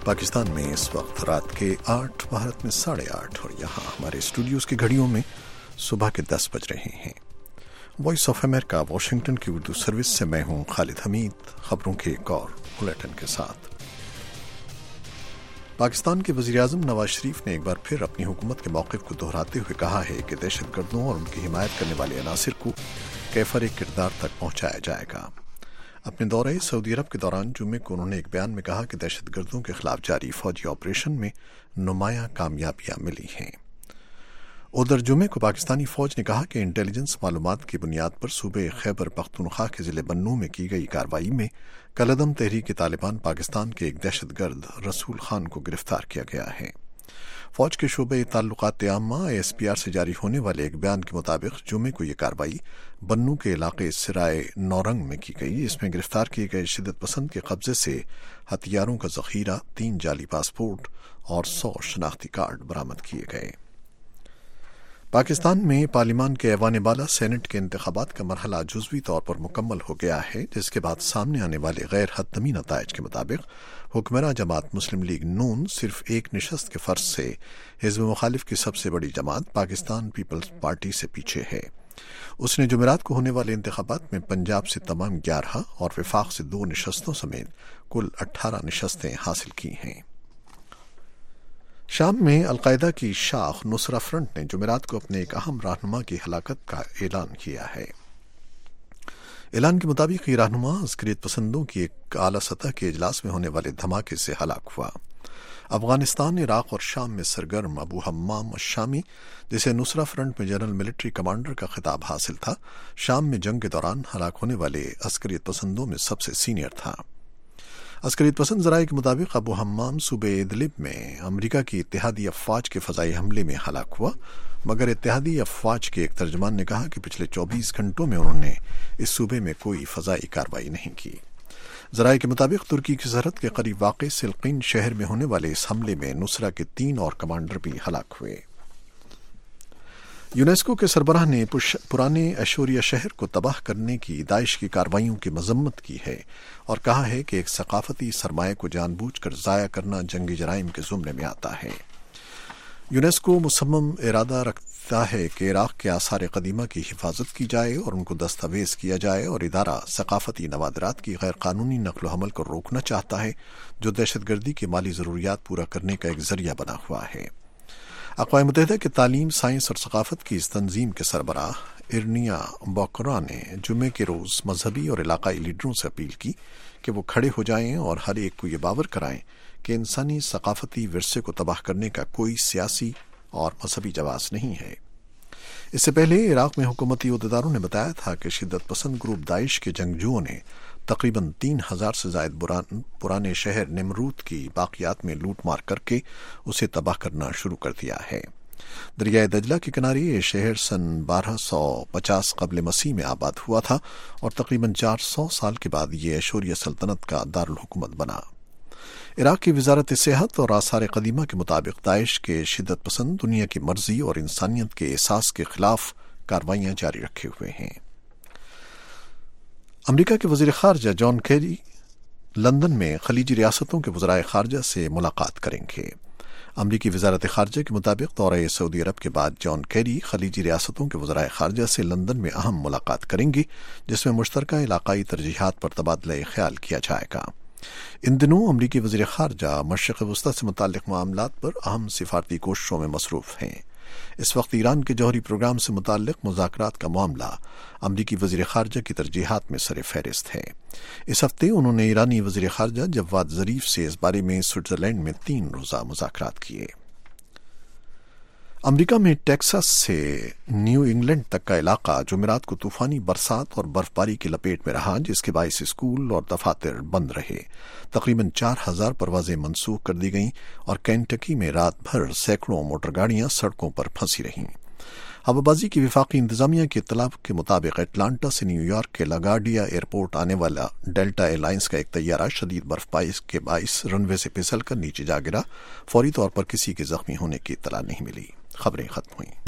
پاکستان میں اس وقت رات کے 8، بھارت میں 8:30 اور یہاں ہمارے اسٹوڈیوز کی گھڑیوں میں صبح کے 10 بج رہے ہیں۔ وائس آف امریکہ واشنگٹن کی اردو سروس سے میں ہوں خالد حمید، خبروں کے ایک اور بلیٹن کے ساتھ۔ پاکستان کے وزیر اعظم نواز شریف نے ایک بار پھر اپنی حکومت کے موقف کو دہراتے ہوئے کہا ہے کہ دہشت گردوں اور ان کی حمایت کرنے والے عناصر کو کیفر کردار تک پہنچایا جائے گا۔ اپنے دورہ سعودی عرب کے دوران جمعے کو انہوں نے ایک بیان میں کہا کہ دہشت گردوں کے خلاف جاری فوجی آپریشن میں نمایاں کامیابیاں ملی ہیں۔ ادھر جمعے کو پاکستانی فوج نے کہا کہ انٹیلیجنس معلومات کی بنیاد پر صوبے خیبر پختونخوا کے ضلع بنوں میں کی گئی کارروائی میں کالعدم تحریک طالبان پاکستان کے ایک دہشت گرد رسول خان کو گرفتار کیا گیا ہے۔ فوج کے شعبہ تعلقات عامہ ASPR سے جاری ہونے والے ایک بیان کے مطابق جمعے کو یہ کارروائی بنوں کے علاقے سرائے نورنگ میں کی گئی۔ اس میں گرفتار کیے گئے شدت پسند کے قبضے سے ہتھیاروں کا ذخیرہ، 3 جعلی پاسپورٹ اور 100 شناختی کارڈ برآمد کیے گئے۔ پاکستان میں پارلیمان کے ایوان بالا سینٹ کے انتخابات کا مرحلہ جزوی طور پر مکمل ہو گیا ہے، جس کے بعد سامنے آنے والے غیر حتمی نتائج کے مطابق حکمراں جماعت مسلم لیگ نون صرف ایک نشست کے فرض سے حزب مخالف کی سب سے بڑی جماعت پاکستان پیپلز پارٹی سے پیچھے ہے۔ اس نے جمعرات کو ہونے والے انتخابات میں پنجاب سے تمام 11 اور وفاق سے 2 نشستوں سمیت کل 18 نشستیں حاصل کی ہیں۔ شام میں القاعدہ کی شاخ نصرہ فرنٹ نے جمعرات کو اپنے ایک اہم رہنما کی ہلاکت کا اعلان کیا ہے۔ اعلان کے مطابق یہ رہنما عسکریت پسندوں کی ایک اعلیٰ سطح کے اجلاس میں ہونے والے دھماکے سے ہلاک ہوا۔ افغانستان، عراق اور شام میں سرگرم ابو حمام الشامی، جسے نصرہ فرنٹ میں جنرل ملٹری کمانڈر کا خطاب حاصل تھا، شام میں جنگ کے دوران ہلاک ہونے والے عسکریت پسندوں میں سب سے سینئر تھا۔ عسکریت پسند ذرائع کے مطابق ابو حمام صوبے ادلب میں امریکہ کی اتحادی افواج کے فضائی حملے میں ہلاک ہوا، مگر اتحادی افواج کے ایک ترجمان نے کہا کہ پچھلے 24 گھنٹوں میں انہوں نے اس صوبے میں کوئی فضائی کارروائی نہیں کی۔ ذرائع کے مطابق ترکی کی سرحد کے قریب واقع سلقین شہر میں ہونے والے اس حملے میں نصرہ کے 3 اور کمانڈر بھی ہلاک ہوئے۔ یونیسکو کے سربراہ نے پرانے ایشوریا شہر کو تباہ کرنے کی داعش کی کارروائیوں کی مذمت کی ہے اور کہا ہے کہ ایک ثقافتی سرمایہ کو جان بوجھ کر ضائع کرنا جنگی جرائم کے زمرے میں آتا ہے۔ یونیسکو مصمم ارادہ رکھتا ہے کہ عراق کے آثار قدیمہ کی حفاظت کی جائے اور ان کو دستاویز کیا جائے، اور ادارہ ثقافتی نوادرات کی غیر قانونی نقل و حمل کو روکنا چاہتا ہے جو دہشت گردی کی مالی ضروریات پورا کرنے کا ایک ذریعہ بنا ہوا ہے۔ اقوام متحدہ کے تعلیم، سائنس اور ثقافت کی اس تنظیم کے سربراہ ارنیا بوکرا نے جمعے کے روز مذہبی اور علاقائی لیڈروں سے اپیل کی کہ وہ کھڑے ہو جائیں اور ہر ایک کو یہ باور کرائیں کہ انسانی ثقافتی ورثے کو تباہ کرنے کا کوئی سیاسی اور مذہبی جواز نہیں ہے۔ اس سے پہلے عراق میں حکومتی عہدیداروں نے بتایا تھا کہ شدت پسند گروپ داعش کے جنگجوؤں نے تقریباً 3000 سے زائد پرانے شہر نمرود کی باقیات میں لوٹ مار کر کے اسے تباہ کرنا شروع کر دیا ہے۔ دریائے دجلہ کے کنارے یہ شہر سن 1250 قبل مسیح میں آباد ہوا تھا اور تقریباً 400 سال کے بعد یہ ایشوریا سلطنت کا دارالحکومت بنا۔ عراق کی وزارت صحت اور آثار قدیمہ کے مطابق داعش کے شدت پسند دنیا کی مرضی اور انسانیت کے احساس کے خلاف کارروائیاں جاری رکھے ہوئے ہیں۔ امریکہ کے وزیر خارجہ جان کیری لندن میں خلیجی ریاستوں کے وزرائے خارجہ سے ملاقات کریں گے۔ امریکی وزارت خارجہ کے مطابق دورہ سعودی عرب کے بعد جان کیری خلیجی ریاستوں کے وزرائے خارجہ سے لندن میں اہم ملاقات کریں گے، جس میں مشترکہ علاقائی ترجیحات پر تبادلہ خیال کیا جائے گا۔ ان دنوں امریکی وزیر خارجہ مشرق وسطیٰ سے متعلق معاملات پر اہم سفارتی کوششوں میں مصروف ہیں۔ اس وقت ایران کے جوہری پروگرام سے متعلق مذاکرات کا معاملہ امریکی وزیر خارجہ کی ترجیحات میں سر فہرست ہے۔ اس ہفتے انہوں نے ایرانی وزیر خارجہ جواد ظریف سے اس بارے میں سوئٹزرلینڈ میں 3 روزہ مذاکرات کیے۔ امریکہ میں ٹیکساس سے نیو انگلینڈ تک کا علاقہ جمعرات کو طوفانی برسات اور برف باری کی لپیٹ میں رہا، جس کے باعث اسکول اور دفاتر بند رہے۔ تقریباً 4000 پروازیں منسوخ کر دی گئیں اور کینٹکی میں رات بھر سینکڑوں موٹر گاڑیاں سڑکوں پر پھنسی رہیں۔ ہوابازی کی وفاقی انتظامیہ کی اطلاع کے مطابق اٹلانٹا سے نیو یارک کے لاگارڈیا ایئرپورٹ آنے والا ڈیلٹا ایئر لائنز کا ایک طیارہ شدید برف باری کے باعث رن وے سے پھسل کر نیچے جا گرا۔ فوری طور پر کسی کے زخمی ہونے کی اطلاع نہیں ملی۔ خبریں ختم ہوئیں۔